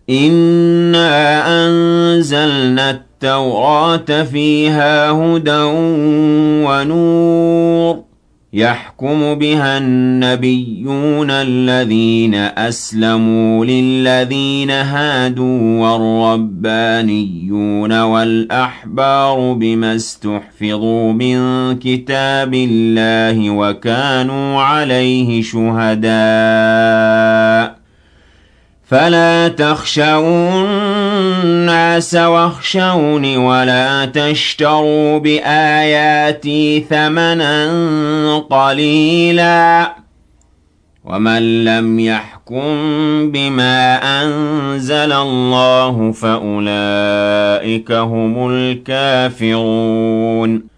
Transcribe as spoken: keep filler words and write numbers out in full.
إِنَّا أَنزَلْنَا التَّوْرَاةَ فِيهَا هُدًى وَنُورٌ يَحْكُمُ بِهَا النَّبِيُّونَ الَّذِينَ أَسْلَمُوا لِلَّذِينَ هَادُوا وَالرَّبَّانِيُّونَ وَالْأَحْبَارُ بِمَا اسْتُحْفِظُوا مِن كِتَابِ اللَّهِ وَكَانُوا عَلَيْهِ شُهَدَاءَ ۚ فَلَا تَخْشَوُا النَّاسَ وَاخْشَوْنِ وَلَا تَشْتَرُوا بِآيَاتِي ثَمَنًا قَلِيلًا ۚ وَمَن لَّمْ يَحْكُم بِمَا أَنزَلَ اللَّهُ فَأُولَٰئِكَ هُمُ الْكَافِرُونَ